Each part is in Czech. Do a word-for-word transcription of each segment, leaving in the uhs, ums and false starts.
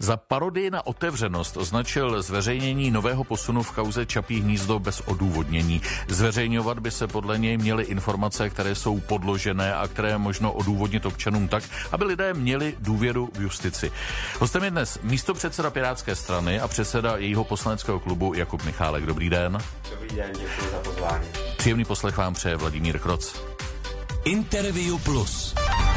Za parodii na otevřenost označil zveřejnění nového posunu v kauze Čapí hnízdo bez odůvodnění. Zveřejňovat by se podle něj měly informace, které jsou podložené a které je možno odůvodnit občanům tak, aby lidé měli důvěru v justici. Hostem je dnes místopředseda Pirátské strany a předseda jejího poslaneckého klubu Jakub Michálek. Dobrý den. Dobrý den, děkuji za pozvání. Příjemný poslech vám přeje Vladimír Kroc. Interview Plus.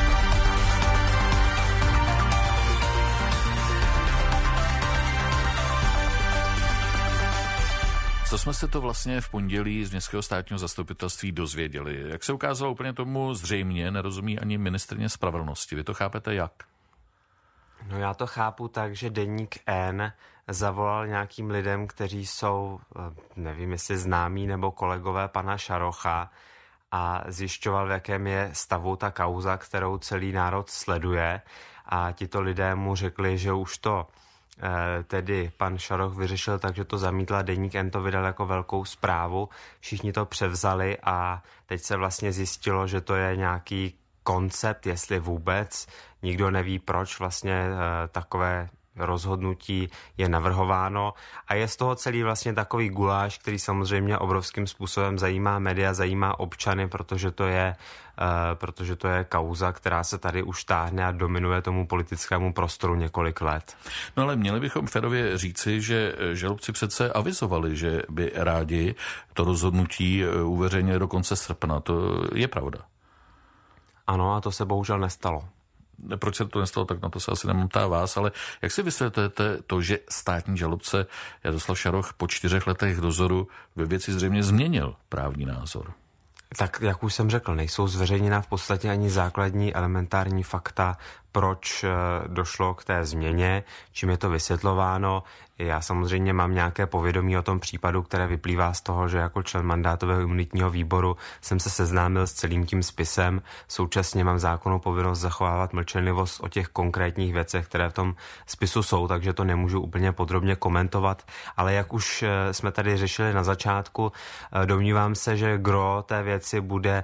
Co jsme se to vlastně v pondělí z Městského státního zastupitelství dozvěděli? Jak se ukázalo, úplně tomu zřejmě nerozumí ani ministryně spravedlnosti. Vy to chápete jak? No já to chápu tak, že Deník N zavolal nějakým lidem, kteří jsou, nevím jestli známí nebo kolegové pana Šarocha, a zjišťoval, v jakém je stavu ta kauza, kterou celý národ sleduje, a tito lidé mu řekli, že už to tedy pan Šaroch vyřešil tak, že to zamítla, Deník N to vydal jako velkou zprávu, všichni to převzali a teď se vlastně zjistilo, že to je nějaký koncept, jestli vůbec, nikdo neví, proč vlastně takové rozhodnutí je navrhováno a je z toho celý vlastně takový guláš, který samozřejmě obrovským způsobem zajímá média, zajímá občany, protože to je, uh, protože to je kauza, která se tady už táhne a dominuje tomu politickému prostoru několik let. No ale měli bychom férově říci, že žalobci přece avizovali, že by rádi to rozhodnutí uveřejnili do konce srpna. To je pravda. Ano, a to se bohužel nestalo. Proč se to nestalo, tak na to se asi nemám ptá vás, ale jak si vysvětlujete to, že státní žalobce Jaroslav Šaroch po čtyřech letech dozoru ve věci zřejmě změnil právní názor? Tak, jak už jsem řekl, nejsou zveřejněna v podstatě ani základní elementární fakta, proč došlo k té změně, čím je to vysvětlováno. Já samozřejmě mám nějaké povědomí o tom případu, které vyplývá z toho, že jako člen mandátového imunitního výboru jsem se seznámil s celým tím spisem. Současně mám zákonnou povinnost zachovávat mlčenlivost o těch konkrétních věcech, které v tom spisu jsou, takže to nemůžu úplně podrobně komentovat. Ale jak už jsme tady řešili na začátku, domnívám se, že gro té věci bude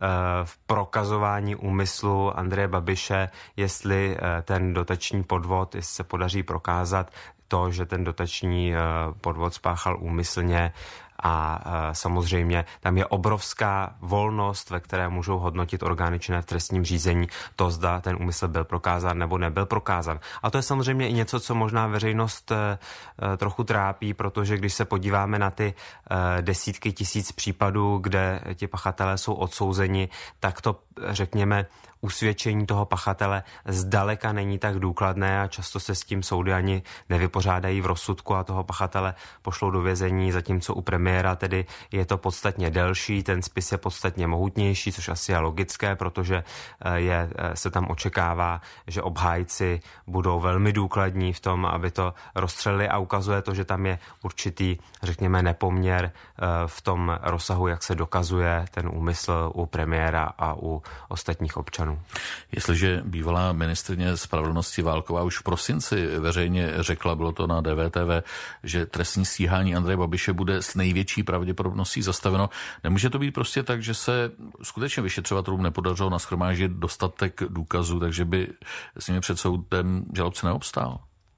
v prokazování úmyslu Andreje Babiše, jestli ten dotační podvod, jestli se podaří prokázat to, že ten dotační podvod spáchal úmyslně, a samozřejmě tam je obrovská volnost, ve které můžou hodnotit orgány činné v trestním řízení to, zda ten úmysl byl prokázán nebo nebyl prokázán. A to je samozřejmě i něco, co možná veřejnost trochu trápí, protože když se podíváme na ty desítky tisíc případů, kde ti pachatelé jsou odsouzeni, tak to, řekněme, usvědčení toho pachatele zdaleka není tak důkladné a často se s tím soudy ani nevypořádají v rozsudku a toho pachatele pošlou do vězení, zatímco u premiéra tedy je to podstatně delší, ten spis je podstatně mohutnější, což asi je logické, protože je, se tam očekává, že obhájci budou velmi důkladní v tom, aby to rozstřelili, a ukazuje to, že tam je určitý, řekněme, nepoměr v tom rozsahu, jak se dokazuje ten úmysl u premiéra a u ostatních občanů. Jestliže bývalá ministryně spravedlnosti Válková už v prosinci veřejně řekla, bylo to na D V T V, že trestní stíhání Andreje Babiše bude s největší pravděpodobností zastaveno, nemůže to být prostě tak, že se skutečně vyšetřovatelům nepodařilo nashromáždit dostatek důkazů, takže by s nimi před soudem žalobce neobstál?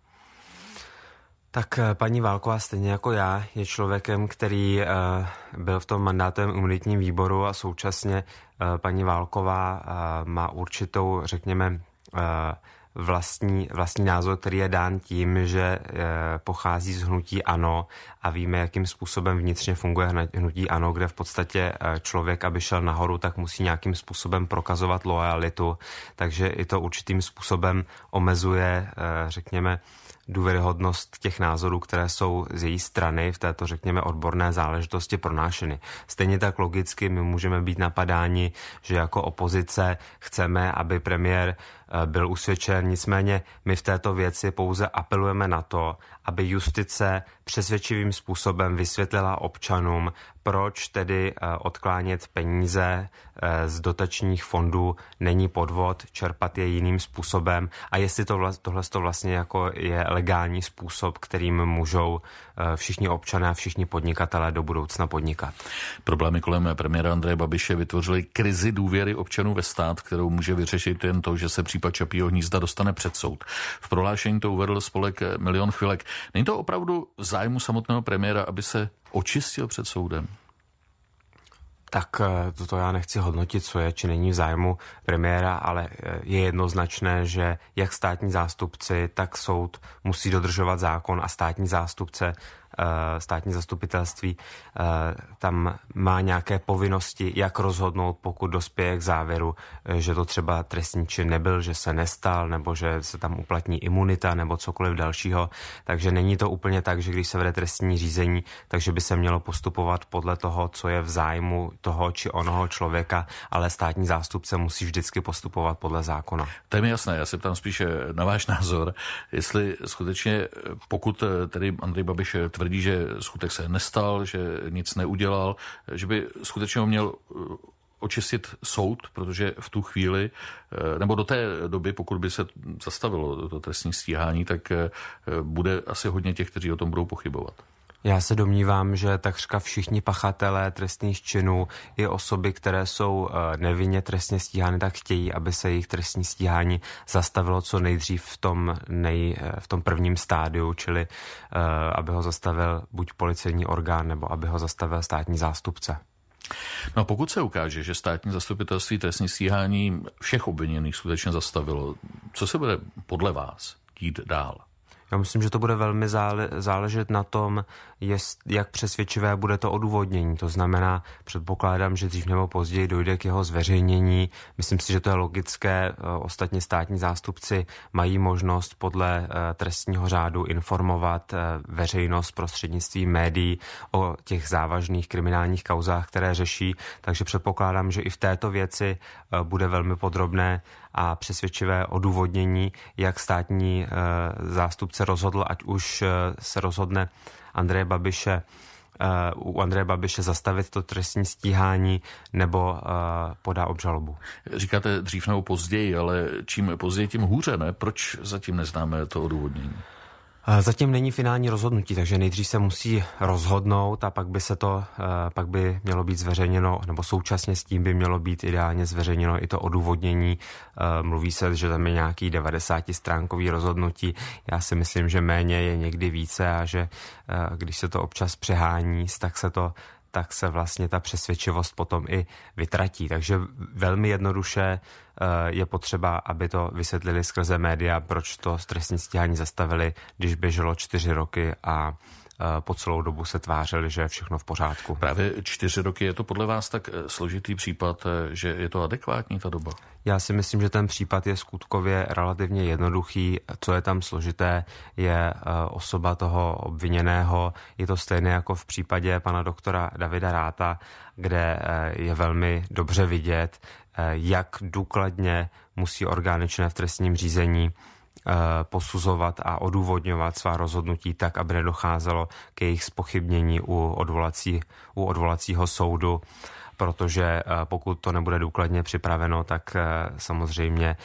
Tak paní Válková, stejně jako já, je člověkem, který uh, byl v tom mandátovém imunitním výboru, a současně uh, paní Válková uh, má určitou, řekněme, uh, vlastní, vlastní názor, který je dán tím, že uh, pochází z hnutí ANO a víme, jakým způsobem vnitřně funguje hnutí ANO, kde v podstatě uh, člověk, aby šel nahoru, tak musí nějakým způsobem prokazovat loajalitu, takže i to určitým způsobem omezuje, uh, řekněme, důvěryhodnost těch názorů, které jsou z její strany v této, řekněme, odborné záležitosti pronášeny. Stejně tak logicky my můžeme být napadáni, že jako opozice chceme, aby premiér byl usvědčen, nicméně my v této věci pouze apelujeme na to, aby justice přesvědčivým způsobem vysvětlila občanům, proč tedy odklánět peníze z dotačních fondů není podvod, čerpat je jiným způsobem, a jestli to vla, tohle to vlastně jako je legální způsob, kterým můžou všichni občané a všichni podnikatelé do budoucna podnikat. Problémy kolem premiéra Andreje Babiše vytvořily krizi důvěry občanů ve stát, kterou může vyřešit jen to, že se případně případ Čapího hnízda dostane před soud. V prohlášení to uvedl spolek Milion chvilek. Není to opravdu v zájmu samotného premiéra, aby se očistil před soudem? Tak toto já nechci hodnotit, co je či není v zájmu premiéra, ale je jednoznačné, že jak státní zástupci, tak soud musí dodržovat zákon a státní zástupce, státní zastupitelství tam má nějaké povinnosti, jak rozhodnout, pokud dospěje k závěru, že to třeba trestný čin nebyl, že se nestal, nebo že se tam uplatní imunita, nebo cokoliv dalšího. Takže není to úplně tak, že když se vede trestní řízení, takže by se mělo postupovat podle toho, co je v zájmu toho či onoho člověka, ale státní zástupce musí vždycky postupovat podle zákona. To je mi jasné, já se ptám spíše na váš názor, jestli skutečně, pokud tedy Andrej Babiš tvrdí, že skutek se nestal, že nic neudělal, že by skutečně ho měl očistit soud, protože v tu chvíli, nebo do té doby, pokud by se zastavilo to trestní stíhání, tak bude asi hodně těch, kteří o tom budou pochybovat. Já se domnívám, že takřka všichni pachatelé trestných činů i osoby, které jsou nevinně trestně stíhány, tak chtějí, aby se jejich trestní stíhání zastavilo co nejdřív v tom, nej, v tom prvním stádiu, čili aby ho zastavil buď policejní orgán, nebo aby ho zastavil státní zástupce. No a pokud se ukáže, že státní zastupitelství trestní stíhání všech obviněných skutečně zastavilo, co se bude podle vás dít dál? Já myslím, že to bude velmi záležet na tom, jest, jak přesvědčivé bude to odůvodnění. To znamená, předpokládám, že dřív nebo později dojde k jeho zveřejnění. Myslím si, že to je logické. Ostatně státní zástupci mají možnost podle trestního řádu informovat veřejnost prostřednictvím médií o těch závažných kriminálních kauzách, které řeší. Takže předpokládám, že i v této věci bude velmi podrobné a přesvědčivé odůvodnění, jak státní zástupce rozhodl, ať už se rozhodne Andreje Babiše, u Andreje Babiše zastavit to trestní stíhání nebo podá obžalobu. Říkáte dřív nebo později, ale čím později, tím hůře, ne? Proč zatím neznáme to odůvodnění? Zatím není finální rozhodnutí, takže nejdřív se musí rozhodnout a pak by se to, pak by mělo být zveřejněno, nebo současně s tím by mělo být ideálně zveřejněno i to odůvodnění. Mluví se, že tam je nějaký devadesátistránkový rozhodnutí. Já si myslím, že méně je někdy více a že když se to občas přehání, tak se to tak se vlastně ta přesvědčivost potom i vytratí. Takže velmi jednoduše je potřeba, aby to vysvětlili skrze média, proč to trestní stíhání zastavili, když běželo čtyři roky a po celou dobu se tvářili, že je všechno v pořádku. Právě čtyři roky, je to podle vás tak složitý případ, že je to adekvátní ta doba? Já si myslím, že ten případ je skutkově relativně jednoduchý. Co je tam složité, je osoba toho obviněného. Je to stejné jako v případě pana doktora Davida Ratha, kde je velmi dobře vidět, jak důkladně musí orgány činné v trestním řízení posuzovat a odůvodňovat svá rozhodnutí tak, aby nedocházelo k jejich zpochybnění u, odvolací, u odvolacího soudu, protože pokud to nebude důkladně připraveno, tak samozřejmě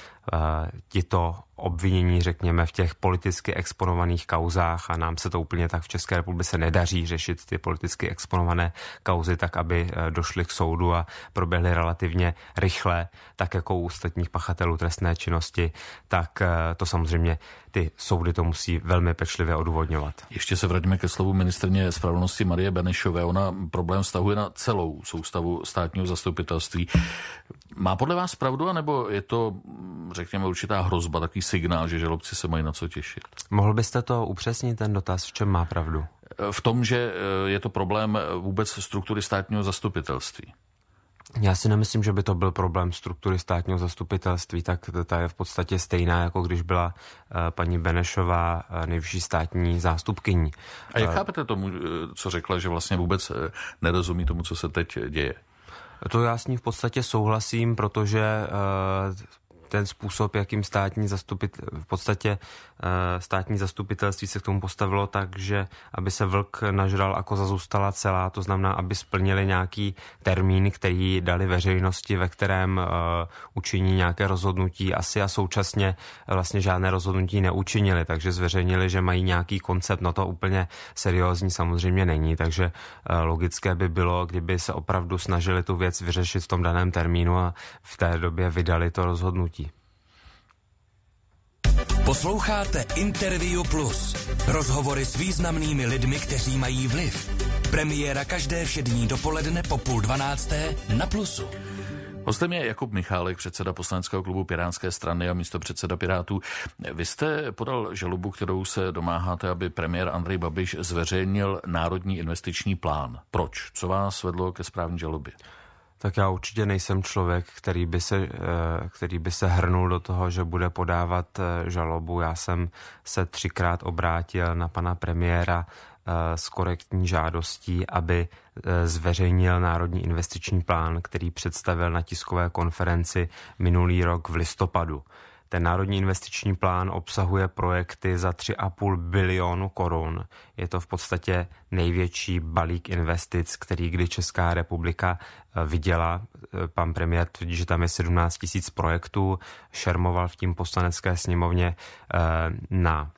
tito obvinění, řekněme, v těch politicky exponovaných kauzách, a nám se to úplně tak v České republice nedaří řešit ty politicky exponované kauzy tak, aby došly k soudu a proběhly relativně rychle, tak jako u ostatních pachatelů trestné činnosti, tak to samozřejmě ty soudy to musí velmi pečlivě odůvodňovat. Ještě se vraťme ke slovu ministryně spravedlnosti Marie Benešové. Ona problém vztahuje na celou soustavu státního zastupitelství. Má podle vás pravdu, anebo je to, řekněme, určitá hrozba, takový signál, že žalobci se mají na co těšit? Mohl byste to upřesnit, ten dotaz, v čem má pravdu? V tom, že je to problém vůbec struktury státního zastupitelství. Já si nemyslím, že by to byl problém struktury státního zastupitelství, tak ta je v podstatě stejná, jako když byla paní Benešová nejvyšší státní zástupkyní. A jak chápete tomu, co řekla, že vlastně vůbec nerozumí tomu, co se teď děje? To já s ní v podstatě souhlasím, protože ten způsob, jakým státní zastupit, v podstatě státní zastupitelství se k tomu postavilo tak, že aby se vlk nažral a koza zůstala celá, to znamená, aby splnili nějaký termín, který dali veřejnosti, ve kterém učiní nějaké rozhodnutí asi a současně vlastně žádné rozhodnutí neučinili, takže zveřejnili, že mají nějaký koncept, no to úplně seriózní samozřejmě není, takže logické by bylo, kdyby se opravdu snažili tu věc vyřešit v tom daném termínu a v té době vydali to rozhodnutí. Posloucháte Interview Plus. Rozhovory s významnými lidmi, kteří mají vliv. Premiéra každé všední dopoledne po půl dvanácté na Plusu. Hostem je Jakub Michálek, předseda poslaneckého klubu Pirátské strany a místopředseda Pirátů. Vy jste podal žalobu, kterou se domáháte, aby premiér Andrej Babiš zveřejnil národní investiční plán. Proč? Co vás vedlo ke správní žalobě? Tak já určitě nejsem člověk, který by se, který by se hrnul do toho, že bude podávat žalobu. Já jsem se třikrát obrátil na pana premiéra s korektní žádostí, aby zveřejnil národní investiční plán, který představil na tiskové konferenci minulý rok v listopadu. Ten národní investiční plán obsahuje projekty za tři a půl bilionu korun. Je to v podstatě největší balík investic, který kdy Česká republika viděla. Pan premiér tvrdí, že tam je sedmnáct tisíc projektů, šermoval v tím poslanecké sněmovně na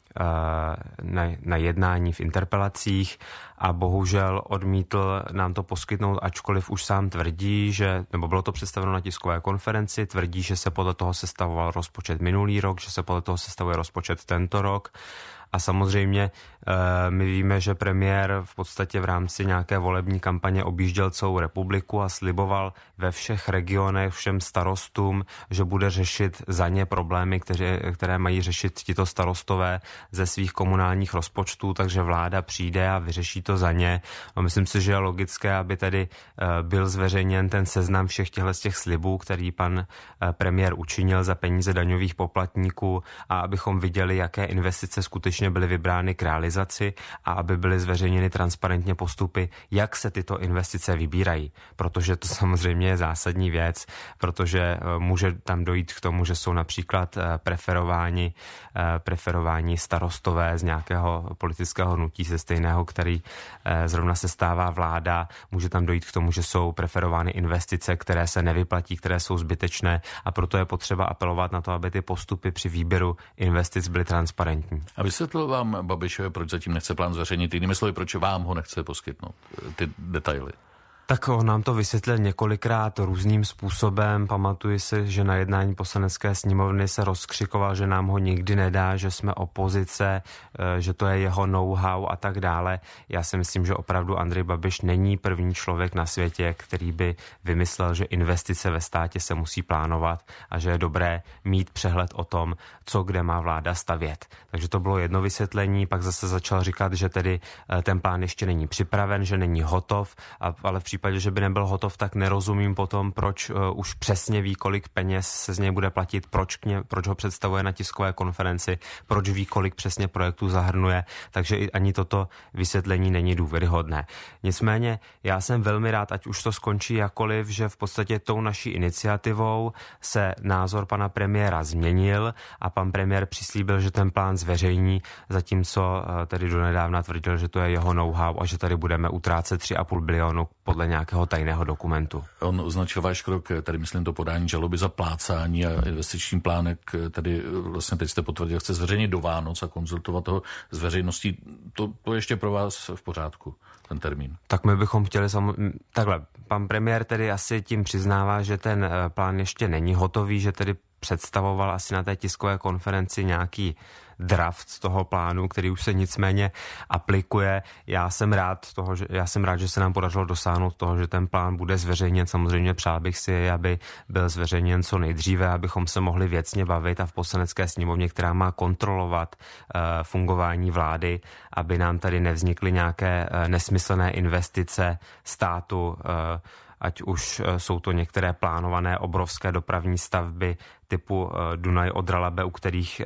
Na, na jednání v interpelacích a bohužel odmítl nám to poskytnout, ačkoliv už sám tvrdí, že, nebo bylo to představeno na tiskové konferenci, tvrdí, že se podle toho sestavoval rozpočet minulý rok, že se podle toho sestavuje rozpočet tento rok. A samozřejmě my víme, že premiér v podstatě v rámci nějaké volební kampaně objížděl celou republiku a sliboval ve všech regionech všem starostům, že bude řešit za ně problémy, které, které mají řešit tito starostové ze svých komunálních rozpočtů, takže vláda přijde a vyřeší to za ně. No, myslím si, že je logické, aby tedy byl zveřejněn ten seznam všech těchto z těch slibů, který pan premiér učinil za peníze daňových poplatníků a abychom viděli, jaké investice skutečně byly vybrány k realizaci a aby byly zveřejněny transparentně postupy, jak se tyto investice vybírají. Protože to samozřejmě je zásadní věc, protože může tam dojít k tomu, že jsou například preferováni, preferováni starostové z nějakého politického hnutí ze stejného, který zrovna se stává vláda. Může tam dojít k tomu, že jsou preferovány investice, které se nevyplatí, které jsou zbytečné a proto je potřeba apelovat na to, aby ty postupy při výběru investic byly transparentní. A vysvětlil vám Babišovi, proč zatím nechce plán zveřejnit, jinými slovy, proč vám ho nechce poskytnout, ty detaily? Tak on nám to vysvětlil několikrát různým způsobem. Pamatuji si, že na jednání poslanecké sněmovny se rozkřikoval, že nám ho nikdy nedá, že jsme opozice, že to je jeho know-how a tak dále. Já si myslím, že opravdu Andrej Babiš není první člověk na světě, který by vymyslel, že investice ve státě se musí plánovat a že je dobré mít přehled o tom, co kde má vláda stavět. Takže to bylo jedno vysvětlení, pak zase začal říkat, že tedy ten plán ještě není připraven, že není hotov, ale v případě, že by nebyl hotov, tak nerozumím potom, proč uh, už přesně ví, kolik peněz se z něj bude platit, proč, k ně, proč ho představuje na tiskové konferenci, proč ví, kolik přesně projektů zahrnuje, takže i ani toto vysvětlení není důvěryhodné. Nicméně já jsem velmi rád, ať už to skončí jakoliv, že v podstatě tou naší iniciativou se názor pana premiéra změnil a pan premiér přislíbil, že ten plán zveřejní, zatímco uh, tedy donedávna tvrdil, že to je jeho know-how a že tady budeme utrácet tři a půl bilionu podle nějakého tajného dokumentu. On označil váš krok, tady myslím to podání žaloby za plácání a investiční plánek, tady vlastně teď jste potvrdil, chce zveřejnit do Vánoc a konzultovat toho s veřejností. To, to ještě pro vás v pořádku, ten termín. Tak my bychom chtěli samozřejmě... Takhle, pan premiér tedy asi tím přiznává, že ten plán ještě není hotový, že tedy představoval asi na té tiskové konferenci nějaký draft toho plánu, který už se nicméně aplikuje. Já jsem rád toho, že, já jsem rád, že se nám podařilo dosáhnout toho, že ten plán bude zveřejněn. Samozřejmě přál bych si, aby byl zveřejněn co nejdříve, abychom se mohli věcně bavit a v poslanecké sněmovně, která má kontrolovat uh, fungování vlády, aby nám tady nevznikly nějaké uh, nesmyslné investice státu, uh, ať už uh, jsou to některé plánované obrovské dopravní stavby typu Dunaj-Odra-Labe, u kterých,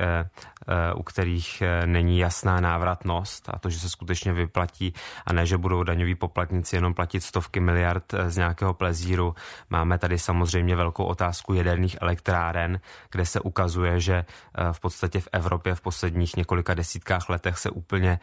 u kterých není jasná návratnost a to, že se skutečně vyplatí a ne, že budou daňoví poplatníci jenom platit stovky miliard z nějakého plezíru. Máme tady samozřejmě velkou otázku jaderných elektráren, kde se ukazuje, že v podstatě v Evropě v posledních několika desítkách letech se úplně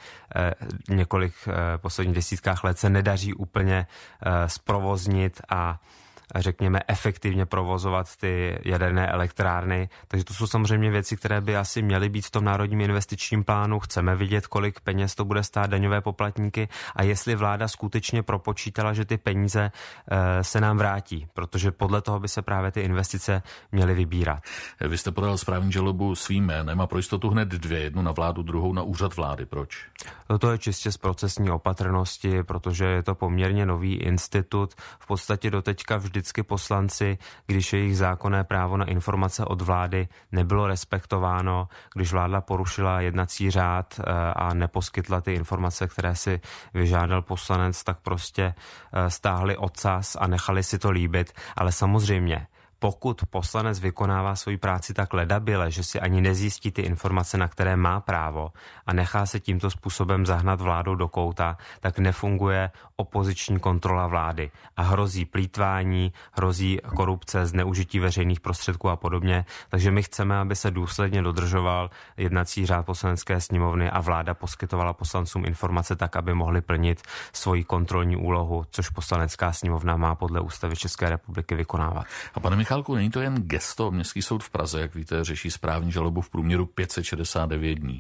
několik posledních desítkách let se nedaří úplně zprovoznit a řekněme, efektivně provozovat ty jaderné elektrárny. Takže to jsou samozřejmě věci, které by asi měly být v tom národním investičním plánu. Chceme vidět, kolik peněz to bude stát daňové poplatníky a jestli vláda skutečně propočítala, že ty peníze se nám vrátí, protože podle toho by se právě ty investice měly vybírat. Vy jste podal správní žalobu svým jménem a pro jistotu hned dvě, jednu na vládu, druhou na úřad vlády. Proč? To je čistě z procesní opatrnosti, protože je to poměrně nový institut. V podstatě doteďka vždycky poslanci, když jejich zákonné právo na informace od vlády nebylo respektováno, když vláda porušila jednací řád a neposkytla ty informace, které si vyžádal poslanec, tak prostě stáhli ocas a nechali si to líbit. Ale samozřejmě, pokud poslanec vykonává svoji práci tak ledabyle, že si ani nezjistí ty informace, na které má právo a nechá se tímto způsobem zahnat vládou do kouta, tak nefunguje opoziční kontrola vlády a hrozí plýtvání, hrozí korupce, zneužití veřejných prostředků a podobně. Takže my chceme, aby se důsledně dodržoval jednací řád Poslanecké sněmovny a vláda poskytovala poslancům informace tak, aby mohli plnit svoji kontrolní úlohu, což Poslanecká sněmovna má podle Ústavy České republiky vykonávat. A pane Michálku, není to jen gesto. Městský soud v Praze, jak víte, řeší správní žalobu v průměru pět set šedesát devět dní.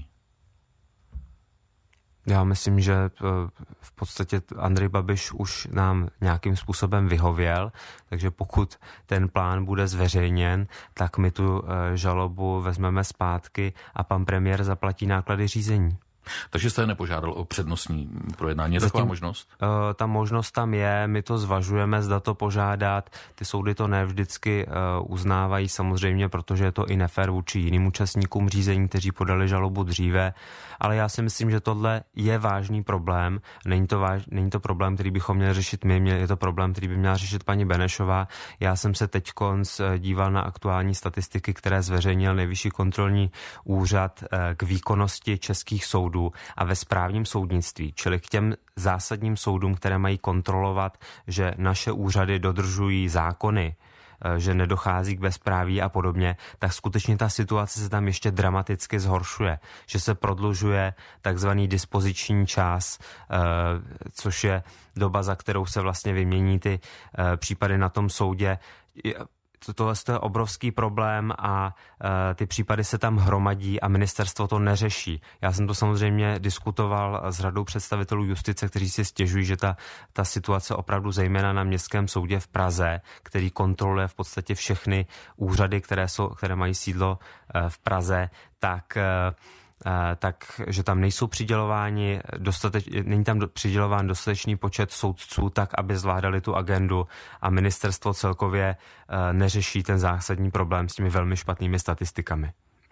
Já myslím, že v podstatě Andrej Babiš už nám nějakým způsobem vyhověl, takže pokud ten plán bude zveřejněn, tak my tu žalobu vezmeme zpátky a pan premiér zaplatí náklady řízení. Takže jste nepožádal o přednostní projednání? Je taková možnost? Uh, ta možnost tam je, my to zvažujeme, zda to požádat. Ty soudy to ne vždycky uh, uznávají samozřejmě, protože je to i nefér vůči jiným účastníkům řízení, kteří podali žalobu dříve. Ale já si myslím, že tohle je vážný problém. Není to, váž, není to problém, který bychom měli řešit my, je to problém, který by měla řešit paní Benešová. Já jsem se teďkonc díval na aktuální statistiky, které zveřejnil Nejvyšší kontrolní úřad k výkonnosti českých soudů a ve správním soudnictví, čili k těm zásadním soudům, které mají kontrolovat, že naše úřady dodržují zákony, že nedochází k bezpráví a podobně, tak skutečně ta situace se tam ještě dramaticky zhoršuje, že se prodlužuje takzvaný dispoziční čas, což je doba, za kterou se vlastně vymění ty případy na tom soudě. Tohle je obrovský problém a e, ty případy se tam hromadí a ministerstvo to neřeší. Já jsem to samozřejmě diskutoval s řadou představitelů justice, kteří si stěžují, že ta, ta situace opravdu zejména na Městském soudě v Praze, který kontroluje v podstatě všechny úřady, které, jsou, které mají sídlo e, v Praze, tak... E, tak, že tam nejsou přidělováni, dostateč, není tam přidělován dostatečný počet soudců tak, aby zvládali tu agendu a ministerstvo celkově neřeší ten zásadní problém s těmi velmi špatnými statistikami.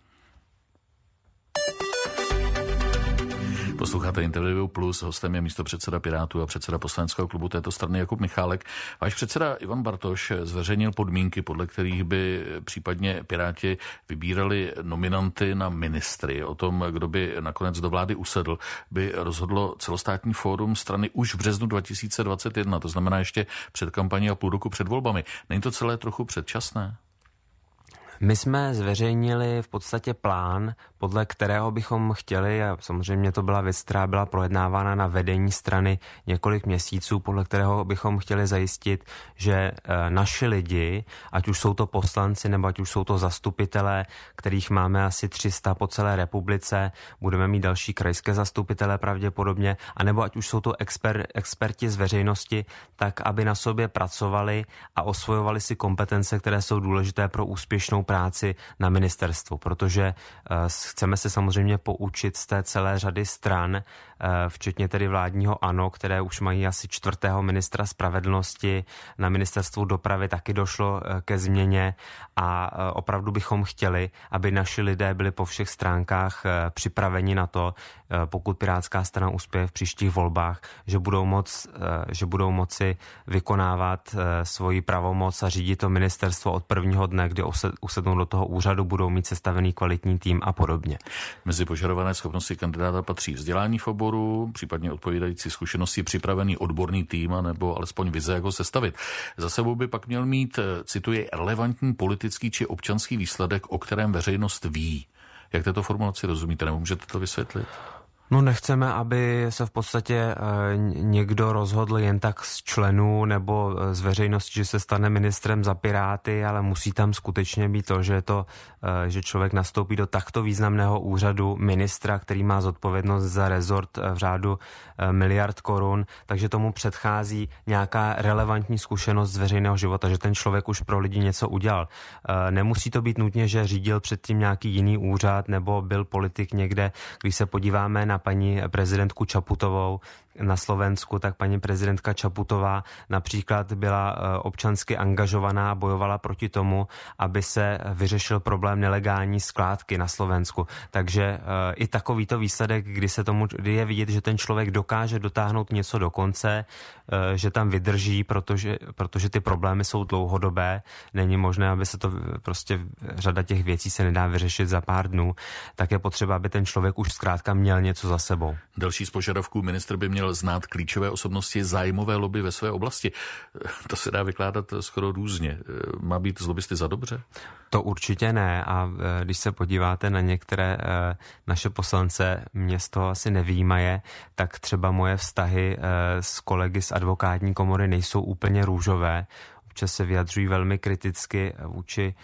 Posloucháte Interview Plus, hostem je místopředseda Pirátů a předseda poslaneckého klubu této strany Jakub Michálek. Váš předseda Ivan Bartoš zveřejnil podmínky, podle kterých by případně Piráti vybírali nominanty na ministry. O tom, kdo by nakonec do vlády usedl, by rozhodlo celostátní fórum strany už v březnu dva tisíce dvacet jedna, to znamená ještě před kampaní a půl roku před volbami. Není to celé trochu předčasné? My jsme zveřejnili v podstatě plán, podle kterého bychom chtěli, a samozřejmě to byla věc, která byla projednávána na vedení strany několik měsíců, podle kterého bychom chtěli zajistit, že naši lidi, ať už jsou to poslanci nebo ať už jsou to zastupitelé, kterých máme asi tři sta po celé republice, budeme mít další krajské zastupitelé pravděpodobně, anebo ať už jsou to exper, experti z veřejnosti, tak aby na sobě pracovali a osvojovali si kompetence, které jsou důležité pro úspěšnou práci na ministerstvu, protože uh, chceme se samozřejmě poučit z té celé řady stran, uh, včetně tedy vládního ANO, které už mají asi čtvrtého ministra spravedlnosti. Na ministerstvu dopravy taky došlo uh, ke změně a uh, opravdu bychom chtěli, aby naši lidé byli po všech stránkách uh, připraveni na to, uh, pokud Pirátská strana uspěje v příštích volbách, že budou, moc, uh, že budou moci vykonávat uh, svoji pravomoc a řídit to ministerstvo od prvního dne, kdy usednou do toho úřadu, budou mít sestavený kvalitní tým a podobně. Mezi požadované schopnosti kandidáta patří vzdělání v oboru, případně odpovídající zkušenosti, připravený odborný tým a nebo alespoň vize, jak ho sestavit. Za sebou by pak měl mít, cituji, relevantní politický či občanský výsledek, o kterém veřejnost ví. Jak této formulaci rozumíte? Nebo můžete to vysvětlit? No nechceme, aby se v podstatě někdo rozhodl jen tak z členů nebo z veřejnosti, že se stane ministrem za Piráty, ale musí tam skutečně být to, že, to, že člověk nastoupí do takto významného úřadu ministra, který má zodpovědnost za rezort v řádu miliard korun, takže tomu předchází nějaká relevantní zkušenost z veřejného života, že ten člověk už pro lidi něco udělal. Nemusí to být nutně, že řídil předtím nějaký jiný úřad nebo byl politik někde. Když se podíváme na paní prezidentku Čaputovou na Slovensku, tak paní prezidentka Čaputová například byla občansky angažovaná a bojovala proti tomu, aby se vyřešil problém nelegální skládky na Slovensku. Takže i takovýto výsledek, kdy se tomu, kdy je vidět, že ten člověk dokáže dotáhnout něco do konce, že tam vydrží, protože, protože ty problémy jsou dlouhodobé. Není možné, aby se to prostě řada těch věcí se nedá vyřešit za pár dnů, tak je potřeba, aby ten člověk už zkrátka měl něco za sebou. Další z požadavků: ministr by měl znát klíčové osobnosti zájmové lobby ve své oblasti. To se dá vykládat skoro různě. Má být z lobbysty za dobře? To určitě ne, a když se podíváte na některé naše poslance, mě z toho asi nevyjímaje, tak třeba moje vztahy s kolegy z advokátní komory nejsou úplně růžové. Občas se vyjadřují velmi kriticky vůči,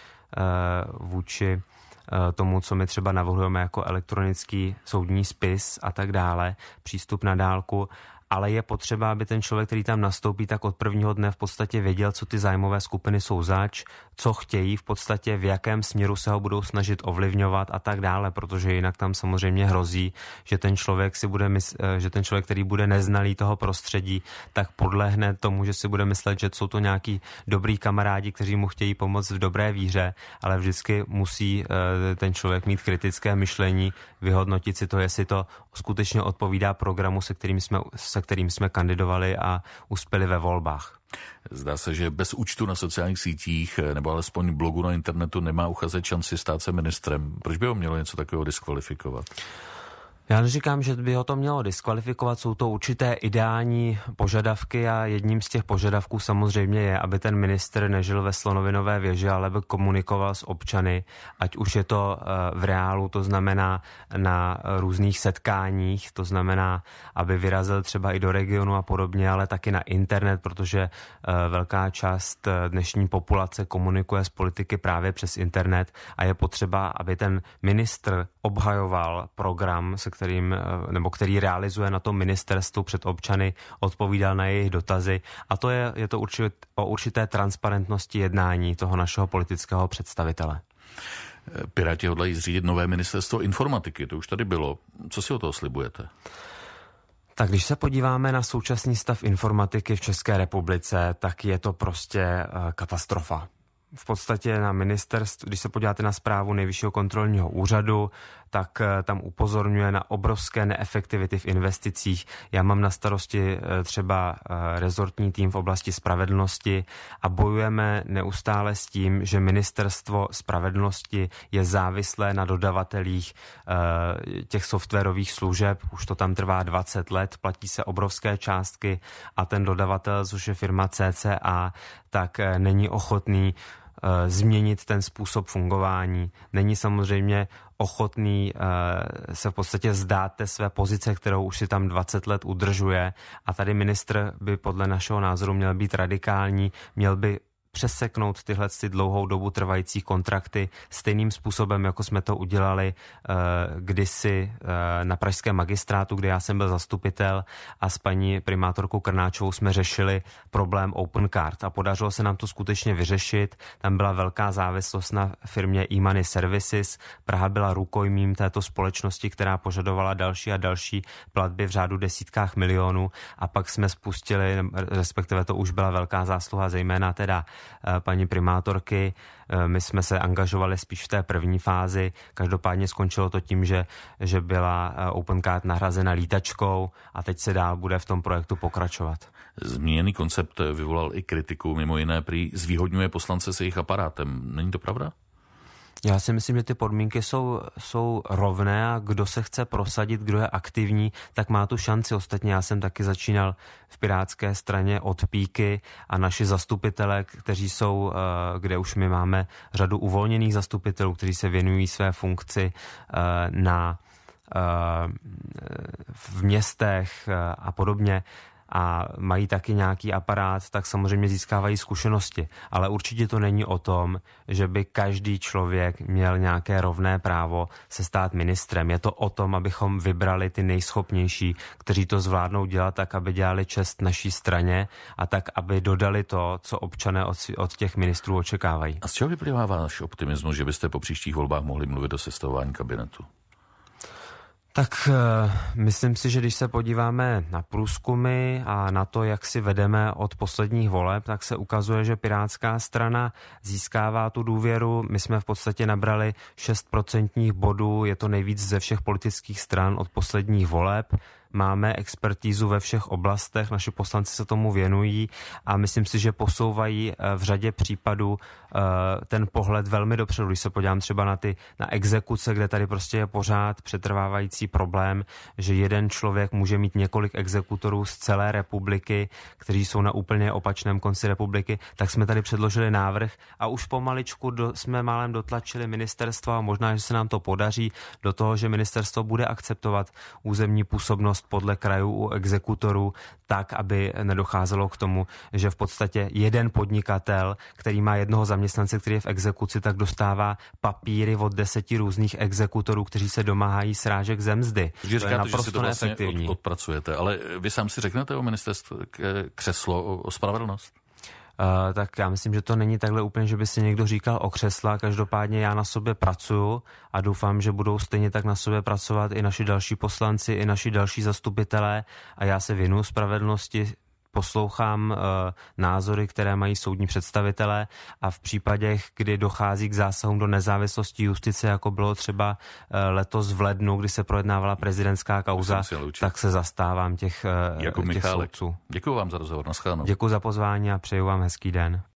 vůči tomu, co my třeba navrhujeme jako elektronický soudní spis a tak dále, přístup na dálku, ale je potřeba, aby ten člověk, který tam nastoupí, tak od prvního dne v podstatě věděl, co ty zájmové skupiny jsou zač, co chtějí, v podstatě v jakém směru se ho budou snažit ovlivňovat a tak dále, protože jinak tam samozřejmě hrozí, že ten člověk si bude mysl, že ten člověk, který bude neznalý toho prostředí, tak podlehne tomu, že si bude myslet, že jsou to nějaký dobrý kamarádi, kteří mu chtějí pomoct v dobré víře, ale vždycky musí ten člověk mít kritické myšlení, vyhodnotit si to, jestli to skutečně odpovídá programu, se kterým jsme, se kterým jsme kandidovali a uspěli ve volbách. Zdá se, že bez účtu na sociálních sítích nebo alespoň blogu na internetu nemá uchazeč šanci stát se ministrem. Proč by ho mělo něco takového diskvalifikovat? Já neříkám, že by ho to mělo diskvalifikovat, jsou to určité ideální požadavky a jedním z těch požadavků samozřejmě je, aby ten ministr nežil ve slonovinové věži, ale by komunikoval s občany, ať už je to v reálu, to znamená na různých setkáních, to znamená, aby vyrazil třeba i do regionu a podobně, ale taky na internet, protože velká část dnešní populace komunikuje s politiky právě přes internet a je potřeba, aby ten ministr obhajoval program, se kterým, nebo který realizuje na tom ministerstvu před občany, odpovídal na jejich dotazy, a to je, je to určit, o určité transparentnosti jednání toho našeho politického představitele. Piráti hodlají zřídit nové ministerstvo informatiky, to už tady bylo. Co si o toho slibujete? Tak když se podíváme na současný stav informatiky v České republice, tak je to prostě katastrofa. V podstatě na ministerstvu, když se podíváte na zprávu Nejvyššího kontrolního úřadu, tak tam upozorňuje na obrovské neefektivity v investicích. Já mám na starosti třeba rezortní tým v oblasti spravedlnosti a bojujeme neustále s tím, že ministerstvo spravedlnosti je závislé na dodavatelích těch softwarových služeb. Už to tam trvá dvacet let, platí se obrovské částky a ten dodavatel, což je firma C C A, tak není ochotný změnit ten způsob fungování. Není samozřejmě ochotný se v podstatě zdát té své pozice, kterou už si tam dvacet let udržuje, a tady ministr by podle našeho názoru měl být radikální, měl by přeseknout tyhle ty dlouhou dobu trvající kontrakty stejným způsobem, jako jsme to udělali uh, kdysi uh, na pražském magistrátu, kde já jsem byl zastupitel a s paní primátorkou Krnáčovou jsme řešili problém Opencard a podařilo se nám to skutečně vyřešit. Tam byla velká závislost na firmě E-Money Services. Praha byla rukojmím této společnosti, která požadovala další a další platby v řádu desítkách milionů, a pak jsme spustili, respektive to už byla velká zásluha zejména teda paní primátorky. My jsme se angažovali spíš v té první fázi. Každopádně skončilo to tím, že, že byla Opencard nahrazena lítačkou a teď se dál bude v tom projektu pokračovat. Zmíněný koncept vyvolal i kritiku, mimo jiné prý zvýhodňuje poslance se jejich aparátem. Není to pravda? Já si myslím, že ty podmínky jsou, jsou rovné a kdo se chce prosadit, kdo je aktivní, tak má tu šanci. Ostatně já jsem taky začínal v Pirátské straně od píky a naši zastupitelé, kteří jsou, kde už my máme řadu uvolněných zastupitelů, kteří se věnují své funkci na v městech a podobně a mají taky nějaký aparát, tak samozřejmě získávají zkušenosti. Ale určitě to není o tom, že by každý člověk měl nějaké rovné právo se stát ministrem. Je to o tom, abychom vybrali ty nejschopnější, kteří to zvládnou dělat tak, aby dělali čest naší straně a tak, aby dodali to, co občané od, od těch ministrů očekávají. A z čeho vyplývá váš optimismus, že byste po příštích volbách mohli mluvit o sestavování kabinetu? Tak myslím si, že když se podíváme na průzkumy a na to, jak si vedeme od posledních voleb, tak se ukazuje, že Pirátská strana získává tu důvěru. My jsme v podstatě nabrali šest procentních bodů, je to nejvíc ze všech politických stran od posledních voleb. Máme expertízu ve všech oblastech, naši poslanci se tomu věnují a myslím si, že posouvají v řadě případů ten pohled velmi dopředu. Když se podívám třeba na ty na exekuce, kde tady prostě je pořád přetrvávající problém, že jeden člověk může mít několik exekutorů z celé republiky, kteří jsou na úplně opačném konci republiky, tak jsme tady předložili návrh a už pomaličku do, jsme málem dotlačili ministerstvo a možná, že se nám to podaří do toho, že ministerstvo bude akceptovat územní působnost podle krajů u exekutorů tak, aby nedocházelo k tomu, že v podstatě jeden podnikatel, který má jednoho zaměstnance, který je v exekuci, tak dostává papíry od deseti různých exekutorů, kteří se domáhají srážek ze mzdy. To říkáte, je naprosto že si to vlastně neefektivní. Od, odpracujete, ale vy sám si řeknete o ministerstvu křeslo, o, o spravedlnost? Uh, tak já myslím, že to není takhle úplně, že by si někdo říkal o křesla. Každopádně já na sobě pracuju a doufám, že budou stejně tak na sobě pracovat i naši další poslanci, i naši další zastupitelé a já se věnuju spravedlnosti, poslouchám uh, názory, které mají soudní představitelé a v případech, kdy dochází k zásahům do nezávislosti justice, jako bylo třeba uh, letos v lednu, kdy se projednávala prezidentská kauza, tak se zastávám těch, uh, jako těch soudců. Děkuji vám za rozhovor, nashledanou. Děkuji za pozvání a přeju vám hezký den.